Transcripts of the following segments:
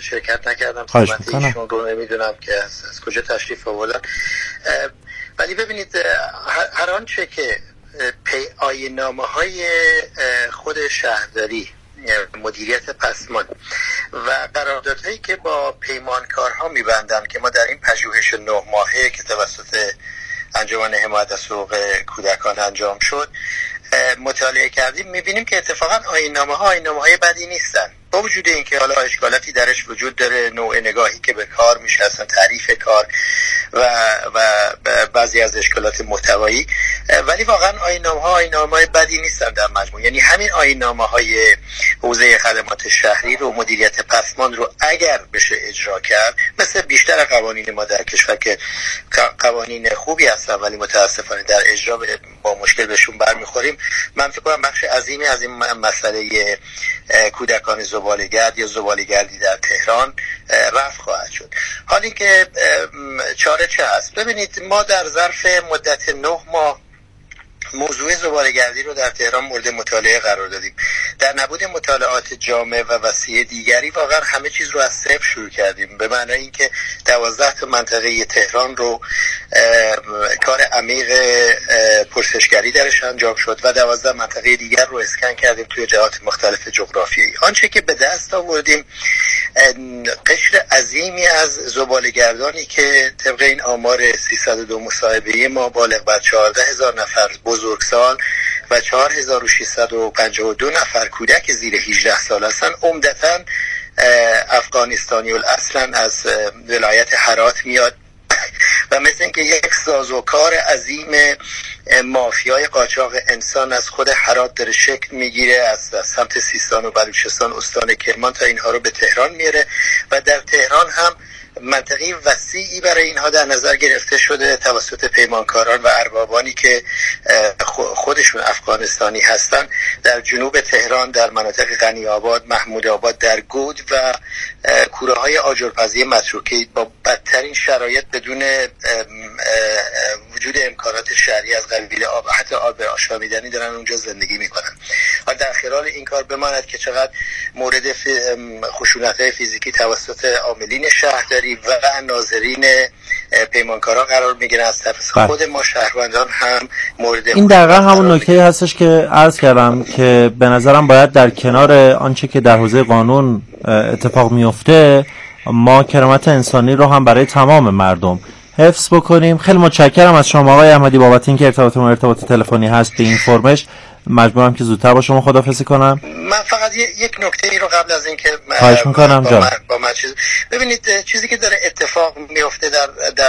شرکت نکردم، خواهش سمت میکنم. ایشون رو نمیدونم که از کجا تشریف آوردن. ولی ببینید هر آنچه که آیین‌نامه‌های خود شهرداری، مدیریت پسمان و قراردادهایی که با پیمانکارها میبندن که ما در این پژوهش 9 ماهه که توسط انجمن حمایت از حقوق کودکان انجام شد مطالعه کردیم، میبینیم که اتفاقا آیین‌نامه‌های بدی نیستن، با وجود اینکه حالا اشکالاتی درش وجود داره، نوع نگاهی که به کار میشه، اصلا تعریف کار و بعضی از اشکالات محتوایی، ولی واقعا آیین‌نامه‌های بدی نیستن در مجموع. یعنی همین آیین‌نامه‌های حوزه خدمات شهری رو، مدیریت پسمان رو اگر بشه اجرا کرد، مثل بیشتر قوانین ما در کشور که قوانین خوبی هستن ولی متاسفانه در اجرا با مشکل بهشون برمیخوریم، من فکر کنم بخش عظیمی از این مسئله کودکان زباله‌گرد یا زباله‌گردی در تهران رفع خواهد شد. حالی که چاره چه هست؟ ببینید ما در ظرف مدت 9 ماه موضوع زباله‌گردی رو در تهران مورد مطالعه قرار دادیم. در نبود مطالعات جامع و وسیع دیگری واقعا همه چیز رو از صفر شروع کردیم، به معنی اینکه 12 تا منطقه تهران رو کار عمیق پرسشگری درش انجام شد و 12 منطقه دیگر رو اسکن کردیم توی جهات مختلف جغرافیایی. آنچه که به دست آوردیم قشر عظیمی از زباله‌گردانی که طبق این آمار 302 مصاحبه‌ای ما بالغ بر 14,000 نفر بزرگسال و 4,652 نفر کودک زیر 18 سال هستن، عمدتاً افغانستانی اصلاً از ولایت هرات میاد و مثل اینکه یک سازوکار عظیم مافیای قاچاق انسان از خود هرات داره شکل میگیره، از سمت سیستان و بلوچستان، استان کرمان تا اینها رو به تهران میاره و در تهران هم منطقه وسیعی برای اینها در نظر گرفته شده توسط پیمانکاران و اربابانی که خودشون افغانستانی هستن. در جنوب تهران، در مناطق غنی‌آباد، محمودآباد، در گود و کوره‌های آجرپزی متروکه با بدترین شرایط بدون وجود امکانات شهری از قبیل آب، حتی آب آشامیدنی دارن اونجا زندگی میکنن. و در خلال این کار بماند که چقدر مورد خشونت‌های فیزیکی توسط عاملین شهرداری و ناظرین پیمانکارا قرار میگیره، از طرف خود ما شهروندان هم مورد این دقیقا همون نکته هستش که عرض کردم که به نظرم باید در کنار آنچه که در حوزه قانون اتفاق میفته ما کرامت انسانی رو هم برای تمام مردم حفظ بکنیم. خیلی متشکرم از شما آقای احمدی بابت اینکه ارتباط تلفنی هست به این فرمش. مجبورم که زودتر با شما خداحافظی کنم. من فقط یک نکته ای رو قبل از اینکه خواهش میکنم جان. ببینید چیزی که داره اتفاق میفته در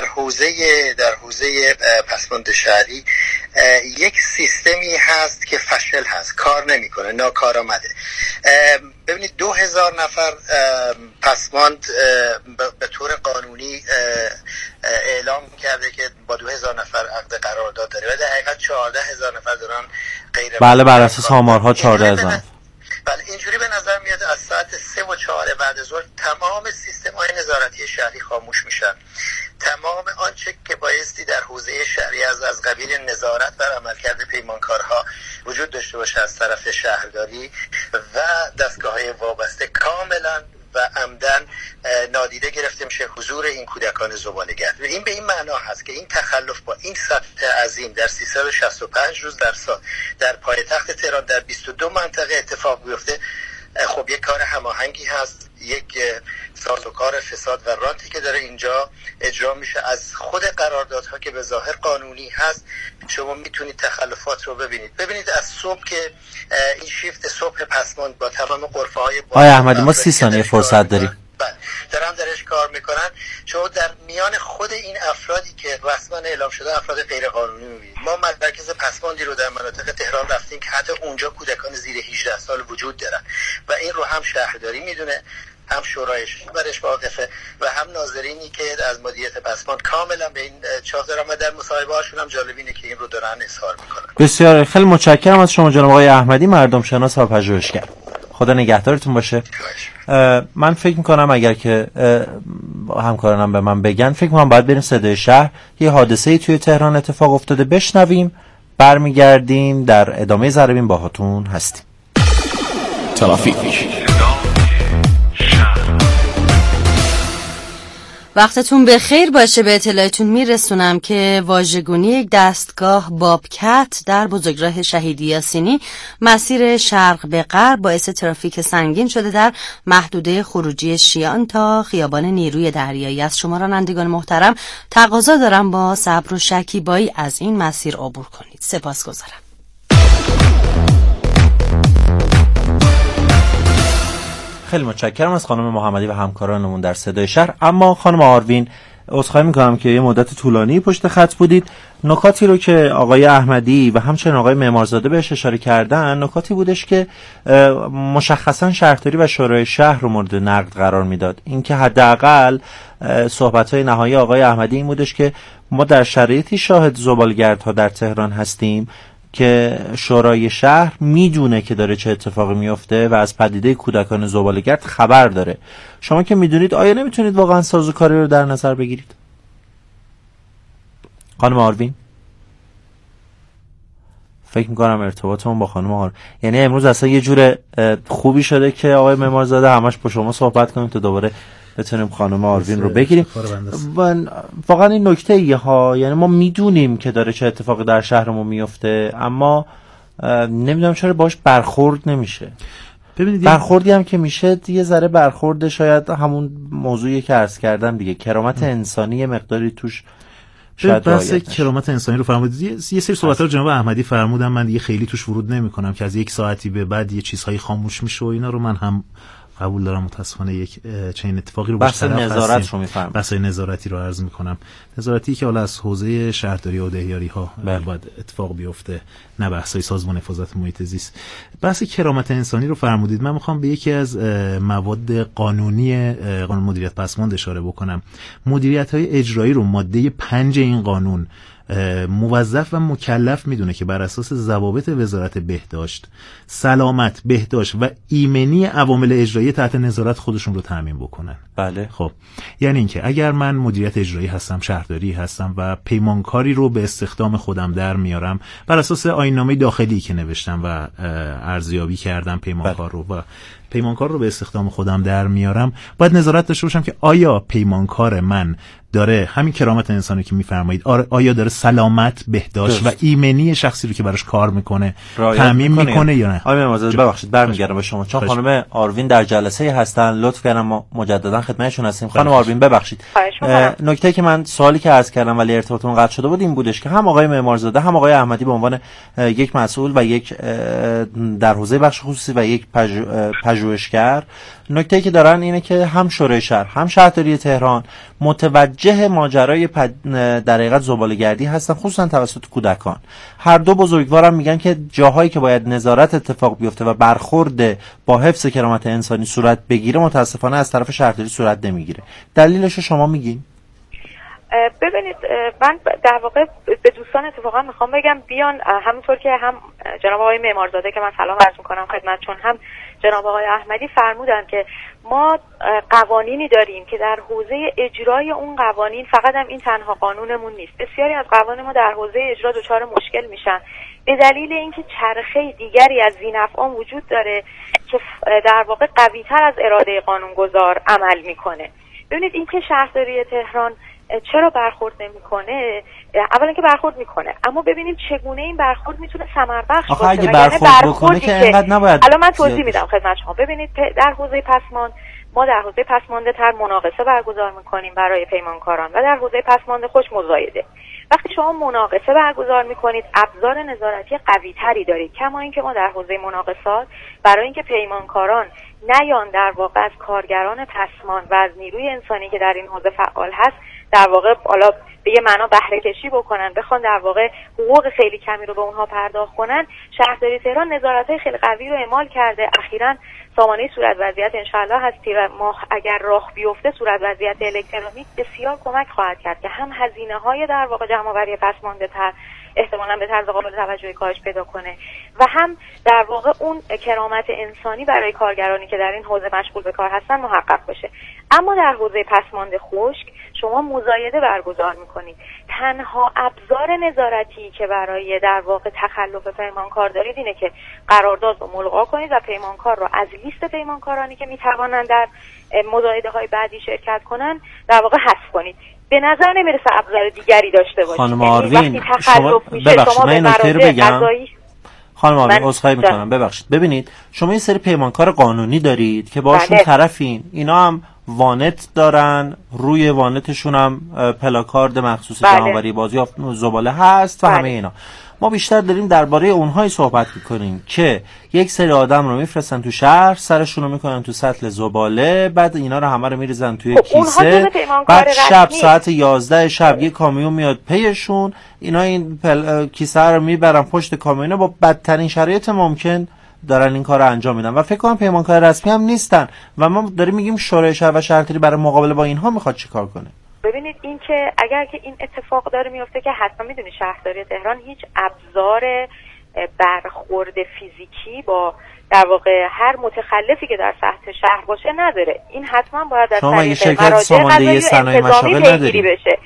حوزه پسماند شهری، یک سیستمی هست که فشل هست، کار نمیکنه، ناکارآمده. ببینید 2000 نفر پسماند به طور قانونی اعلام کرده که با 2000 نفر عقد قرارداد داره و در حقیقت 14,000 نفر دارن غیر. بله بر اساس آمارها 14,000. بله اینجوری به نظر میاد از ساعت 3 و 4 بعد ظهر تمام سیستم‌های نظارتی شهری خاموش میشن. تمام آنچه که بایستی در حوزه شهری از قبیل نظارت بر عملکرد پیمانکارها وجود داشته باشه از طرف شهرداری و دستگاه‌های وابسته کاملا و عمدن نادیده گرفته میشه حضور این کودکان زباله‌گرد. این به این معنا هست که این تخلف با این سطح عظیم در 365 روز در سال در پایتخت تهران در 22 منطقه اتفاق بیفته، خب یک کار هماهنگی هست، یک سازوکار فساد و رانتی که داره اینجا اجرا میشه. از خود قراردادها که به ظاهر قانونی هست شما میتونید تخلفات رو ببینید از صبح که این شیفت صبح پسماند با تمام غرفه‌های آقای احمدی ما 30 ثانیه فرصت داریم. دارن درش کار میکنن. شما در میان خود این افرادی که رسما اعلام شده افراد غیر قانونی میبینید. ما مرکز پسماندی رو در مناطق تهران رفتیم که حتی اونجا کودکان زیر 18 سال وجود دارن و این رو هم شهرداری میدونه، هم شورایش برش واقفه و هم ناظرینی که از مدیریت پسماند کاملا به این چاه دارن و در مصاحبه هاشون هم جالب اینه که این رو دارن اظهار میکنن. بسیار خیلی متشکرم از شما جناب آقای احمدی، مردم شناس و پژوهشگر. خدا نگهدارتون باشه. من فکر میکنم اگر که همکارانم به من بگن، فکر میکنم باید بریم صدای شهر، یه حادثه‌ای توی تهران اتفاق افتاده بشنویم، برمیگردیم در ادامه ضربین باهاتون هستیم. ترافیک وقتتون بخیر باشه. به اطلاعتون میرسونم که واژگونی یک دستگاه بابکت در بزرگراه شهید یاسینی مسیر شرق به غرب باعث ترافیک سنگین شده در محدوده خروجی شیان تا خیابان نیروی دریایی. از شما رانندگان محترم تقاضا دارم با صبر و شکیبایی از این مسیر عبور کنید. سپاسگزارم. خیلی متشکرم از خانم محمدی و همکارانمون در صدای شهر. اما خانم آروین، عذرخواهی میکنم که یه مدت طولانی پشت خط بودید. نکاتی رو که آقای احمدی و همچنین آقای معمارزاده بهش اشاره کردن نکاتی بودش که مشخصا شهرداری و شورای شهر رو مورد نقد قرار میداد. این که حداقل صحبت‌های نهایی آقای احمدی این بودش که ما در شرایطی شاهد زبالگردها در تهران هستیم که شورای شهر میدونه که داره چه اتفاقی میفته و از پدیده کودکان زباله‌گرد خبر داره. شما که میدونید آیا نمیتونید واقعا سازوکاری رو در نظر بگیرید؟ خانم آروین، فکر میکنم ارتباطمون با خانم آروین، یعنی امروز اصلا یه جور خوبی شده که آقای معمارزاده همش با شما صحبت کنیم تا دوباره بتونیم خانم آروین رو بگیریم. واقعا این نکته ایه ها، یعنی ما میدونیم که داره چه اتفاقی در شهرمون میفته اما نمیدونم چرا باش برخورد نمیشه. ببینید برخوردی هم که میشه یه ذره برخورد شاید همون موضوعی که عرض کردم دیگه، کرامت انسانی یه مقداری توش شاید بحث کرامت انسانی رو فرمودید. یه سری صحبت‌ها رو جناب احمدی فرمودن، من دیگه خیلی توش ورود نمی‌کنم که از یک ساعتی به بعد یه چیزهایی خاموش میشه و اینا رو من هم قبول دارم. متاسفانه یک چنین اتفاقی رو بحث نظارت رو میفهمم، بحث نظارتی رو عرض میکنم، نظارتی که حالا از حوزه شهرداری و دهیاری ها باید اتفاق بیفته، نه بحثای سازمان حفاظت محیط زیست. بحث کرامت انسانی رو فرمودید. من میخوام به یکی از مواد قانونی قانون مدیریت پسماند اشاره بکنم. مدیریت‌های اجرایی رو ماده 5 این قانون موظف و مکلف میدونه که بر اساس ضوابط وزارت بهداشت، سلامت، بهداشت و ایمنی عوامل اجرایی تحت نظارت خودشون رو تامین بکنن. بله. خب یعنی اینکه اگر من مدیریت اجرایی هستم، شهرداری هستم و پیمانکاری رو به استخدام خودم در میارم بر اساس آیین‌نامه داخلی که نوشتم و ارزیابی کردم پیمانکار رو و پیمانکار رو به استخدام خودم در میارم، باید نظارت داشته باشم که آیا پیمانکار من داره همین کرامت انسانی که میفرمایید، آیا داره سلامت، بهداشت و ایمنی شخصی رو که براش کار میکنه تامین میکنه یا نه. آقای معمارزاده ببخشید برمیگردم به شما چون خانم آروین در جلسه هستن، لطف کردم ما مجددا خدمتشون هستیم. خانم آروین ببخشید، نکته که من سوالی که عرض کردم ولی ارتباطمون قطع شده بود این بودش که هم آقای معمارزاده هم آقای احمدی به عنوان یک مسئول و یک در حوزه بخش خصوصی و یک پژوهشگر، نکته‌ای که دارن اینه که هم شورای شهر هم شهرداری تهران متوجه ماجرای در حقیقت زباله‌گردی هستن، خصوصا توسط کودکان. هر دو بزرگوارم میگن که جاهایی که باید نظارت اتفاق بیفته و برخورد با حفظ کرامت انسانی صورت بگیره متاسفانه از طرف شهرداری صورت نمیگیره. دلیلش شما میگین؟ ببینید من در واقع به دوستان اتفاقا میخوام بگم بیان همونطور که هم جناب آقای معمارزاده که من سلام عرض میکنم خدمتشون، هم جناب آقای احمدی فرمودن که ما قوانینی داریم که در حوزه اجرای اون قوانین، فقط هم این تنها قانونمون نیست، بسیاری از قوانین ما در حوزه اجرا دچار مشکل میشن به دلیل اینکه چرخه دیگری از ذی‌نفعان وجود داره که در واقع قوی‌تر از اراده قانونگذار عمل میکنه. ببینید اینکه شهرداری تهران چرا برخورد نمیکنه، اولا که برخورد میکنه، اما ببینید چگونه این برخورد میتونه ثمربخش باشه. اگه برخورد بکنه که اینقدر نباید. الان من توضیح میدم خدمت شما. ببینید در حوزه پسماند ما در حوزه پسمانده تر مناقصه برگزار میکنیم برای پیمانکاران و در حوزه پسمانده خوش مزایده. وقتی شما مناقصه برگزار میکنید ابزار نظارتی قوی تری دارید، کما اینکه ما در حوزه مناقصات برای اینکه پیمانکاران نیان در واقع از کارگران پسماند و از نیروی انسانی که در این حوزه فعال هست در واقع حالا به یه معنا بهره کشی بکنن، بخوان در واقع حقوق خیلی کمی رو به اونها پرداخت کنن، شهرداری تهران نظارت‌های خیلی قوی رو اعمال کرده. اخیراً سامانه صورت وضعیت انشالله هست که ماه اگر راه بیفته صورت وضعیت الکترونیک بسیار کمک خواهد کرد که هم هزینه‌های در واقع جمع‌آوری پسمانده‌تر احتمالاً به طرز قابل توجهی کاهش پیدا کنه و هم در واقع اون کرامت انسانی برای کارگرانی که در این حوزه مشغول به کار هستن محقق بشه. اما در حوزه پسماند خشک شما مزایده برگزار میکنید. تنها ابزار نظارتی که برای در واقع تخلف پیمانکار دارید اینه که قرارداد رو ملغا کنید و پیمانکار رو از لیست پیمانکارانی که میتوانند در مزایده های بعدی شرکت کنن در واقع حذف کنید. به نظر نمیرسه ابزار دیگری داشته باشید. خانم آروین، شما ببخشید من این نکته رو بگم. خانم آروین عذرخواهی میکنم، ببخشید. ببینید شما این سری پیمانکار قانونی دارید که باشون طرفین، اینا هم وانت دارن، روی وانتشون هم پلاکارد مخصوص جمع‌آوری بازیافت زباله هست و همه اینا. ما بیشتر داریم درباره اونهایی صحبت میکنیم که یک سری آدم رو میفرستن تو شهر، سرشون رو میکنن تو سطل زباله، بعد اینا رو همه رو میریزن توی کیسه، بعد شب ساعت 11 شب یه کامیون میاد پیشون، اینا این کیسه رو میبرن پشت کامیونه، با بدترین شرایط ممکن دارن این کار رو انجام میدن و فکر کنم پیمانکار رسمی هم نیستن و ما داریم میگیم شورای شهر و شهرداری برای مقابله با اینها میخواد چیکار کنه. ببینید این که اگر که این اتفاق داره میفته که حتما میدونی شهرداری تهران هیچ ابزار برخورد فیزیکی با در واقع هر متخلفی که در سطح شهر باشه نداره. این حتما باید در طریق مراجع قضایی و انتظامی پیگیری بشه.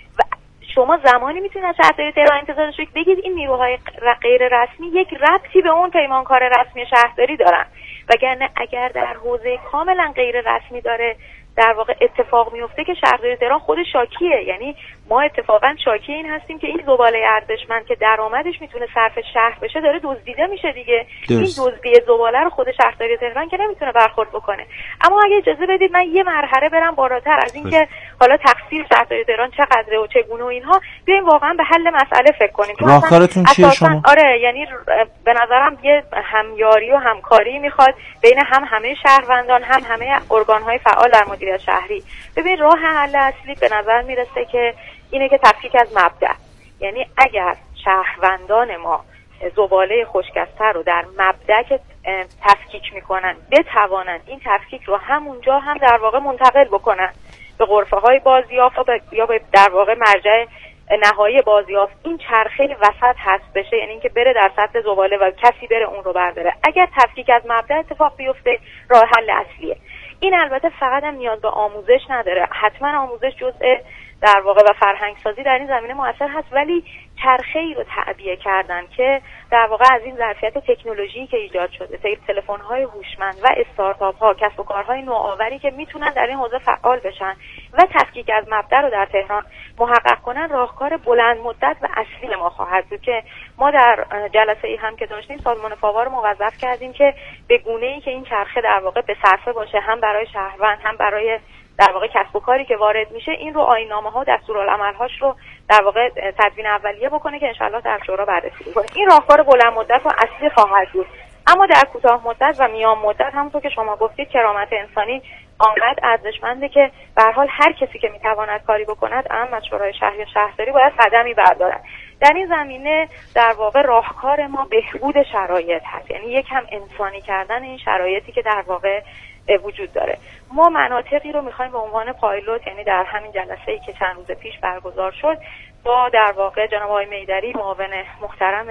شما زمانی میتونید از شهرداری تهران انتظار داشته بگید این نیروهای غیر رسمی یک ربطی به اون پیمانکار رسمی شهرداری دارن، وگرنه اگر در حوزه کاملا غیر رسمی داره در واقع اتفاق میفته که شهرداری تهران خود شاکیه. یعنی ما اتفاقا شاکی این هستیم که این زباله ارزشمند که درآمدش میتونه صرف شهر بشه داره دزدیده میشه دیگه. این دزدی زباله رو خود شهرداری تهران که نمیتونه برخورد بکنه. اما اگه اجازه بدید من یه مرحله برم بالاتر از این که حالا تقصیر شهرداری تهران چقدره و چگونه و اینها، بیایم واقعا به حل مسئله فکر کنیم. راهکارتون چیه شما؟ آره یعنی به نظرم یه همیاری و همکاری میخواد بین همه شهروندان همه ارگان‌های فعال در مدیریت شهری. ببین راه حل اصلی به نظر میرسه که اینه که تفکیک از مبدأ. یعنی اگر شهروندان ما زباله خشکسته رو در مبدأ که تفکیک میکنن بتوانن این تفکیک رو همونجا هم در واقع منتقل بکنن به غرفه‌های بازیافت یا به در واقع مرجع نهایی بازیافت، این چرخه وسط هست بشه، یعنی اینکه بره در سطح زباله و کسی بره اون رو برداره. اگر تفکیک از مبدأ اتفاق بیفته راه حل اصلیه. این البته فقط هم نیاز به آموزش نداره، حتما آموزش جزء در واقع و فرهنگ سازی در این زمینه مؤثر هست، ولی چرخه‌ای رو تعبیه کردن که در واقع از این ظرفیت تکنولوژی که ایجاد شده، تلفن‌های هوشمند و استارتاپ‌ها، کسب و کارهای نوآوری که میتونن در این حوزه فعال بشن و تفکیک از مبدأ رو در تهران محقق کنن، راهکار بلند مدت و اصلی ما خواهد بود که ما در جلسه ای هم که داشتیم سازمان فاوا رو موظف کردیم که به گونه‌ای که این چرخه در واقع به صرفه باشه، هم برای شهروند هم برای در واقع کسب و کاری که وارد میشه، این رو آیین‌نامه‌ها و دستورالعمل‌هاش رو در واقع تدوین اولیه بکنه که انشالله در شورا بررسی کنه. این راهکار بلند مدت و اصلی خواهد بود. اما در کوتاه مدت و میان مدت همونطور که شما گفتید کرامت انسانی آنقدر ارزشمنده که به هر حال هر کسی که میتواند کاری بکند، اهم از شورای شهر یا شهرداری، باید قدمی بردارد. در این زمینه در واقع راهکار ما بهبود شرایط هست، یعنی یکم انسانی کردن این شرایطی که در واقع وجود داره. ما مناطقی رو میخوایم به عنوان پایلوت، یعنی در همین جلسه‌ای که چند روز پیش برگزار شد با در واقع جناب آقای میدری معاون محترم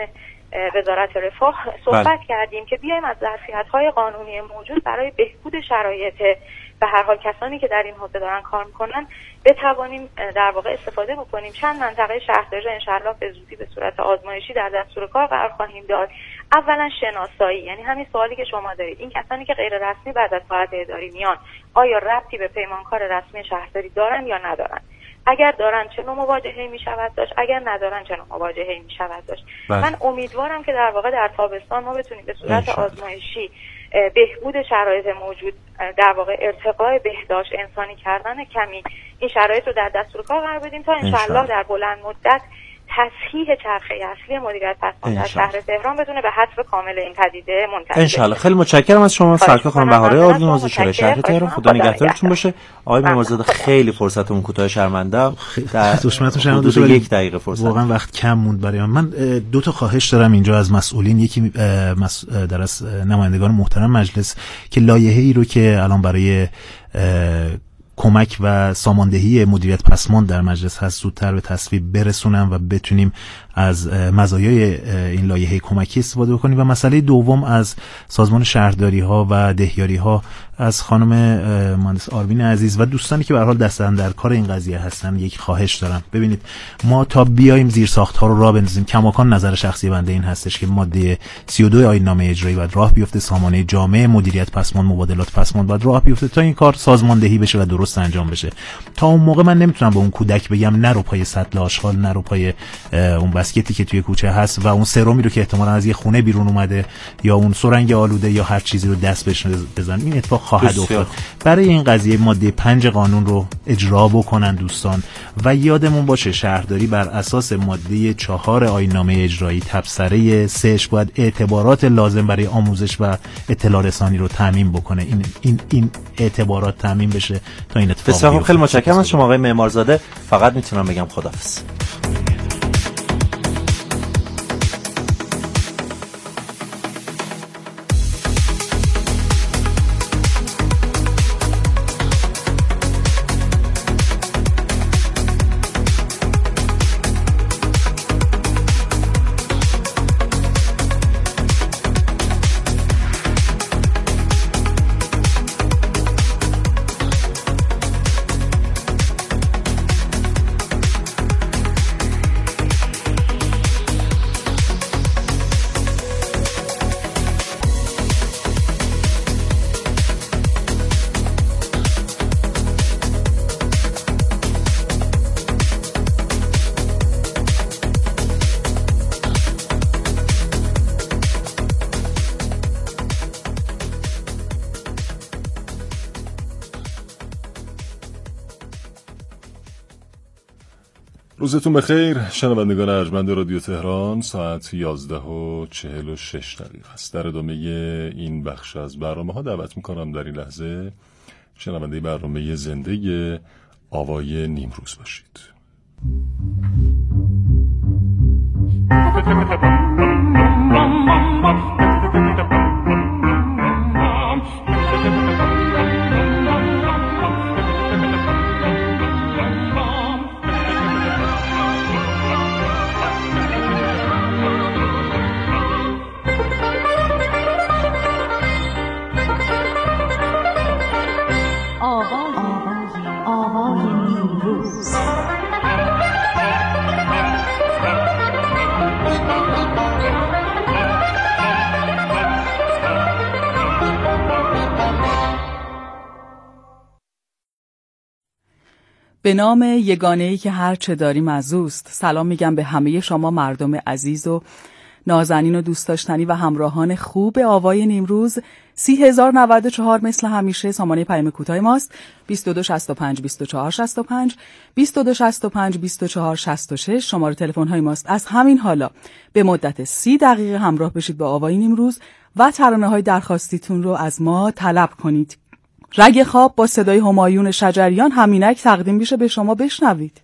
وزارت رفاه صحبت کردیم که بیایم از ظرفیت‌های قانونی موجود برای بهبود شرایط به هر حال کسانی که در این حوزه دارن کار میکنن بتوانیم در واقع استفاده بکنیم. چند منطقه شهرداری انشالله به زودی به صورت آزمایشی در دستور کار قرار خواهیم داد. اولا شناسایی، یعنی همین سوالی که شما دارید، این کسانی که غیر رسمی بعد از فعالیت اداری میان آیا ربطی به پیمانکار رسمی شهرداری دارن یا ندارن؟ اگر دارن چه نوع مواجهه‌ای میشود داشت، اگر ندارن چه نوع مواجهه‌ای میشود داشت. من امیدوارم که در واقع در تابستان ما بتونیم به صورت آزمایشی بهبود شرایط موجود، در واقع ارتقای بهداشت، انسانی کردن کمی این شرایط رو در دستور کار قرار بدیم تا انشالله در بلند مدت تصحیح چرخه اصلی مدیریت پسماند در شهر تهران بتونه به حذف کامل این پدیده منتهی بشه. انشالله. خیلی متشکرم از شما سرکار خانم بهاره آروین، عضو شورای شهر تهران. خدا نگهدارتون باشه. آقای میرزاده خیلی فرصتمون کوتاه، شرمنده. در حدود 1 دقیقه فرصت، واقعا وقت کم موند برای من. 2 تا خواهش دارم اینجا از مسئولین. یکی در از نمایندگان محترم مجلس که لایحه‌ای رو که الان برای کمک و ساماندهی مدیریت پسماند در مجلس هست زودتر به تصویب برسونن و بتونیم از مزایای این لایحه کمکی استفاده بکنیم. و مسئله دوم از سازمان شهرداری ها و دهیاری ها، از خانم مهندس آرمین عزیز و دوستانی که به هر حال دست در کار این قضیه هستن یک خواهش دارم. ببینید ما تا بیایم زیر ساخت ها رو راه بندازیم، کماکان نظر شخصی بنده این هستش که ماده 32 آیین نامه اجرایی باید راه بیفته، سامانه جامع مدیریت پسماند، مبادلات پسماند باید راه بیفته تا این کار سازماندهی بشه و درست انجام بشه. تا اون موقع من نمیتونم به اون کودک بگم نرو پای سطل آشغال، نرو پای اون بسکتی که توی کوچه هست و اون سرمی رو که احتمالاً از یه خونه بیرون اومده یا اون سرنگ آلوده یا هر چیزی رو دست بهش بزن. این اتفاق خواهد افتاد. برای این قضیه ماده 5 قانون رو اجرا بکنن دوستان و یادمون باشه شهرداری بر اساس ماده 4 آیین نامه اجرایی تبصره 3 باید اعتبارات لازم برای آموزش و اطلاع رسانی رو تامین بکنه. این اعتبارات تامین بشه تا این اتفاق بیفته. بسیار خیلی متشکرم از شما آقای معمارزاده. فقط میتونم بگم خداحافظ. روزتون بخیر شنوندگان ارجمند رادیو تهران. ساعت 11:46 است. در ادامه این بخش از برنامه ها دعوت میکنم در این لحظه شنونده برنامه زنده آوای نیمروز باشید. به نام یگانه‌ای که هر چه داریم از اوست. سلام میگم به همه شما مردم عزیز و نازنین و دوست داشتنی و همراهان خوب آوای نیمروز. 30,094 مثل همیشه سامانه پیام کوتاه ماست. 2265 2465 2265 2466 شماره تلفن های ماست. از همین حالا به مدت 30 دقیقه همراه بشید با آوای نیمروز و ترانه های درخواستیتون رو از ما طلب کنید. رگ خواب با صدای همایون شجریان همینک تقدیم میشه به شما، بشنوید.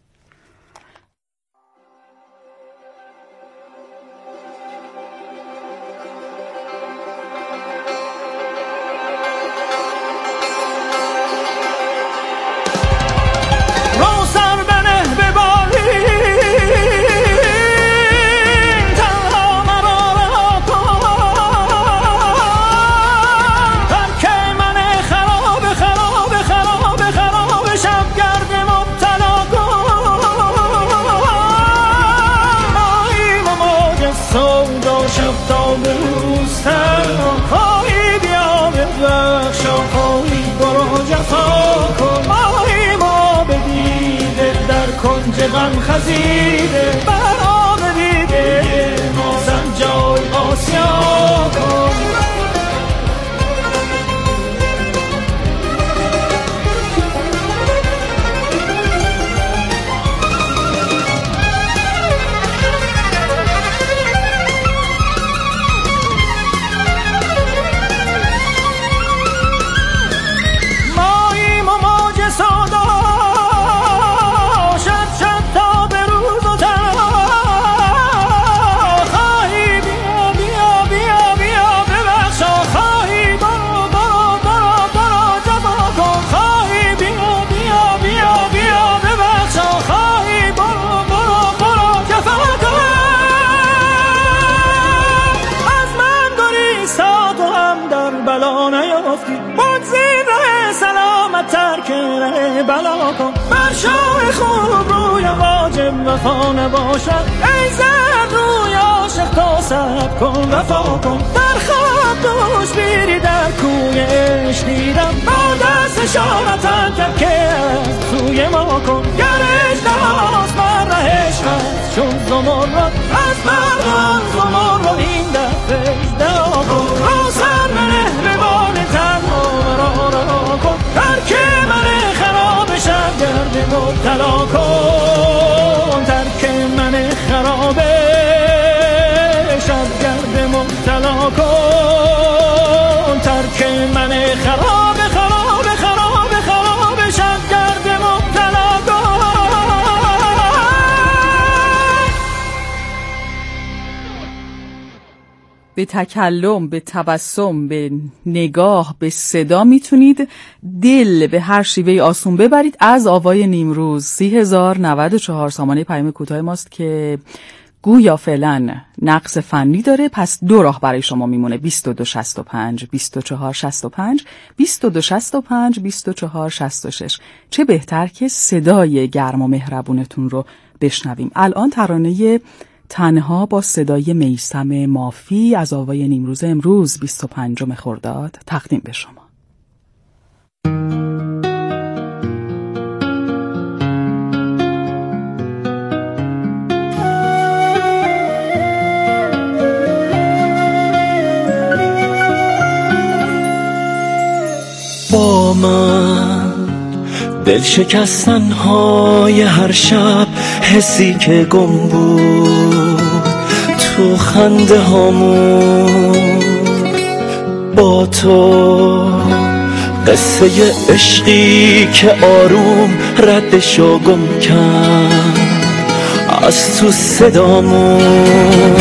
غم خزیده برام دیده ما سنجای آسیا کن. بلا کن، بر شاه خوب روی واجب وفا نباشد، ای زد روی عاشق تا صبر کن وفا کن. در خواب دوش بیری در کوی عشق دیدم، با دست شامتم کرد که از سوی ما کن. گر اجدهاست بر ره عشقت چون زمرد، از مردان زمرد این دفعه اجدها کن. را سر منه به بال تنها مرا رها کن، ترک من خراب شبگرد مبتلا کن. ترک من خراب شبگرد مبتلا کن. ترک من خراب خراب خراب خراب شبگرد مبتلا کن. به تکلم، به تبسم، به نگاه، به صدا میتونید دل به هر شیوه آسون ببرید. از آوای نیمروز 30,094 سامانه پیام کوتاه ماست که گویا فعلا نقص فنی داره، پس دو راه برای شما میمونه: 2265 2465 2265 2466. چه بهتر که صدای گرم و مهربونتون رو بشنویم. الان ترانه تنها با صدای میثم مافی از آوای نیمروز امروز 25 خرداد تقدیم به شما. با من دل شکستن های هر شب، حسی که گم بود تو خنده هامون، با تو قصه عشقی که آروم ردشو گم کرد از تو صدامون.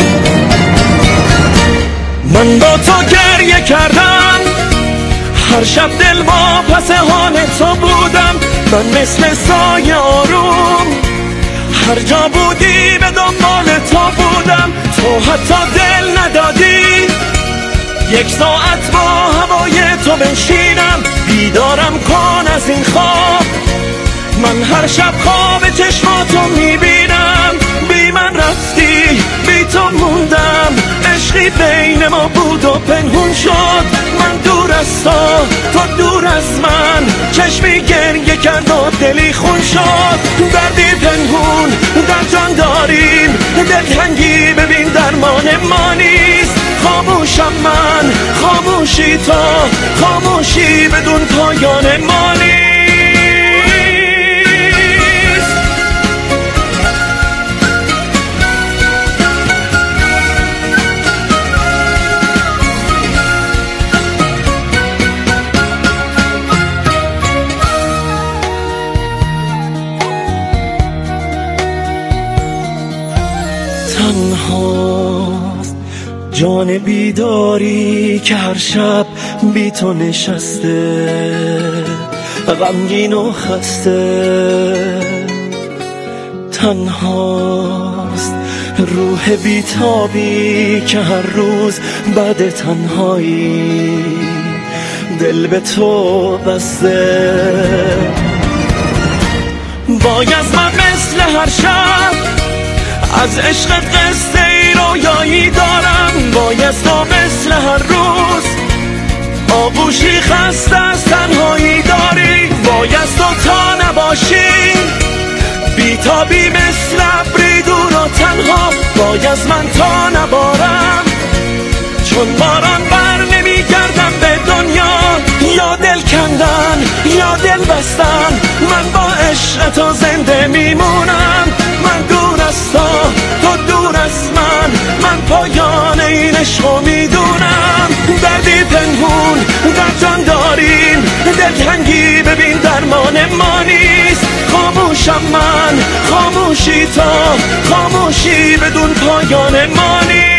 من با تو گریه کردم هر شب، دل واپس حال تو بودم. من مثل سایه آروم هر جا بودی به دنبال تو بودم. تو حتی دل ندادی یک ساعت با هوای تو بنشینم. بیدارم کن از این خواب، من هر شب خواب چشماتو میبینم. بی من رفتی، بی تو موندم، عشقی بین ما بود و پنهون شد. من دور از تو دور از من، چشمی گریه کرد و دلی خون شد. دردی پنهون در جان داریم، دلتنگی ببین درمان ما نیست. خاموشم من، خاموشی تو، خاموشی بدون پایان ما نیست. تنهاست جان بیداری که هر شب بی تو نشسته، غمگین و خسته. تنهاست روح بیتابی که هر روز بعد تنهایی دل به تو بسته. باید من مثل هر شب از عشق قصه ای رویایی دارم. باید تو مثل هر روز آغوشی خسته از تنهایی داری. باید تو تا نباشی بیتابی مثل ابری دور و تنها. باید من تا نبارم چون باران بر نمی گردم به دنیا. یا دل کندن یا دل بستن، من با عشق تو زنده میمونم. من دور از تو دور از من پایان این عشقو میدونم. دردی پنهون در جان داریم، دلتنگی ببین درمان ما نیست. خاموشم من، خاموشی تو، خاموشی بدون پایان ما نیست.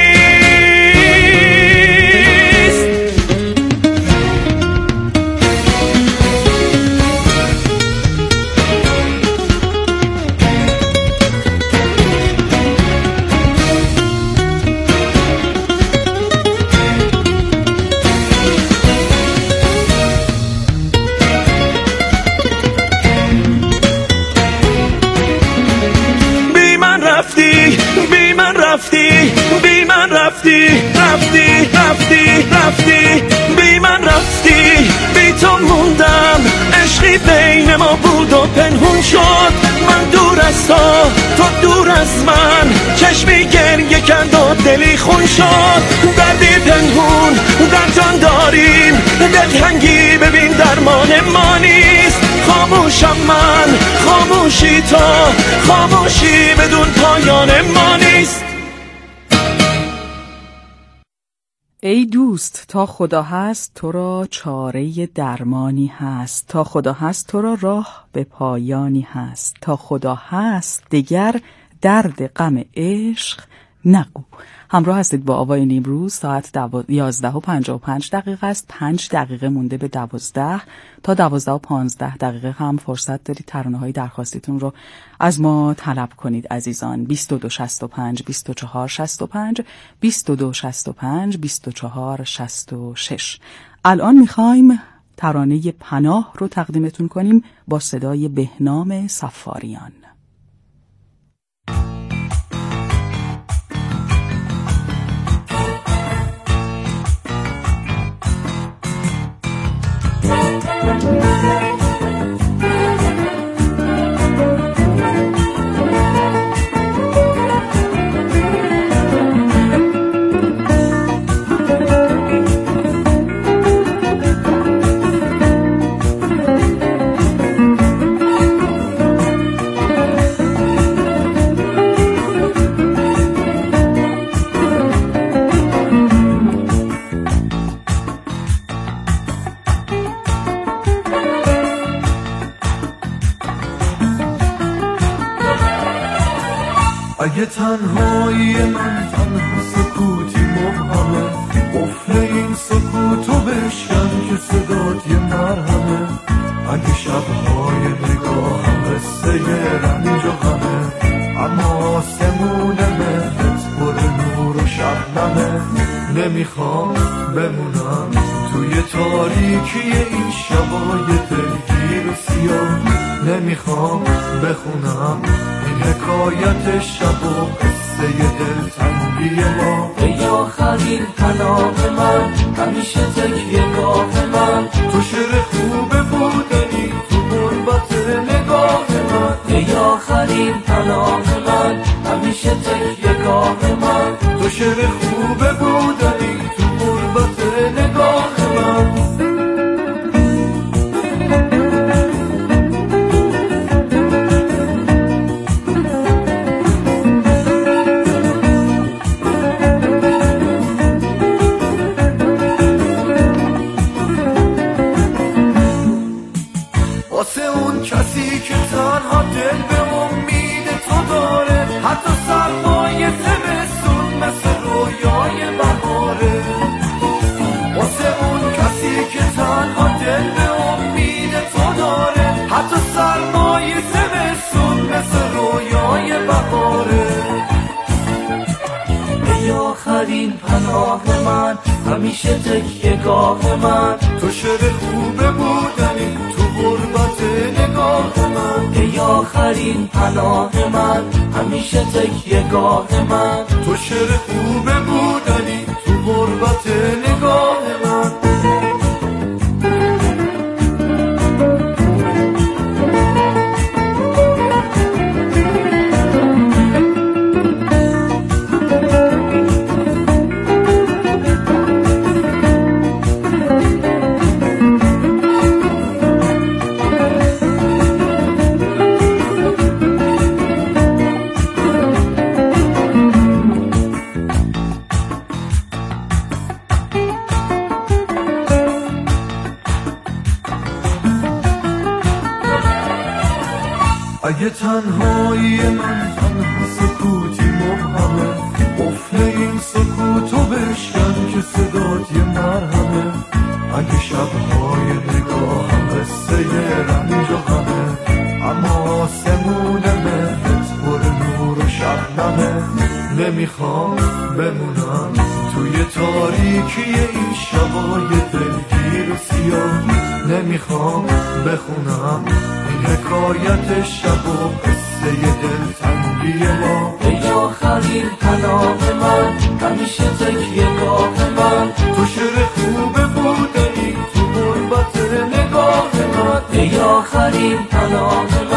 رفتی رفتی رفتی بی من رفتی، بی تو موندم، عشقی بین ما بود و پنهون شد. من دور از تو دور از من، چشمی گریه کرد و دلی خون شد. دردی پنهون در جان داریم، دلتنگی ببین درمان ما نیست. خاموشم من، خاموشی تو، خاموشی بدون پایان ما نیست. ای دوست، تا خدا هست تو را چاره درمانی هست، تا خدا هست تو را راه به پایانی هست، تا خدا هست دگر درد غم عشق نگو. همراه هستید با آوای نیمروز. ساعت 11:55 است. 5 دقیقه مونده به 12. تا 12:15 هم فرصت دارید ترانه‌های درخواستیتون رو از ما طلب کنید عزیزان. 2265 2465 2265 2466. الان میخوایم ترانه پناه رو تقدیمتون کنیم با صدای بهنام صفاریان. اگه تنهایی من تنها سکوتی مبهمه، قفل این سکوتو بشکن که صدات یه مرهمه. اگه شبهای نگاهم قصه رنج و غمه، اما آسمون مهرت پر نور و شبنمه. نمیخوام بمونم توی تاریکی این شبای دلگیر و سیاه، نمیخوام بخونم این حکایت شب و قصه دلتنگی ما. ای آخرین پناه من، همیشه تکیه‌گاه من، تو شعر خوب بودنی تو غربت نگاه من. ای آخرین پناه من، همیشه تکیه‌گاه من، تو شعر خوب بودنی تو غربت نگاه من. واسه اون کسی که تنها دل به امید تو داره، حتی سرمایه زمستون مثل رویای بهاره. واسه اون کسی که تنها دل به امید تو داره، حتی سرمایه زمستون مثل رویای بهاره. ای آخرین پناه من، همیشه تکیه‌گاه من، تو شعر خوب بودنی تو غربت نگاه من. ای آخرین پناه من، همیشه تکیه‌گاه من، تو شعر خوب بودنی تو غربت نگاه من. اگه تنهایی من تنها سکوتی مبهمه، قفل این سکوتو بشکن که صدات یه مرهمه. اگه شبهای نگاهم قصه رنج و غمه، اما آسمون مهرت پر نور و شبنمه. نمیخوام بمونم توی تاریکی این شبای دلگیر و سیاه، نمیخوام بخونم این حکایت شب و قصه دلتنگی ما. ای آخرین پناه من، همیشه تکیهگاه من. تو شعر خوبه بوده ای تو غربت نگاه من، ای آخرین پناه من.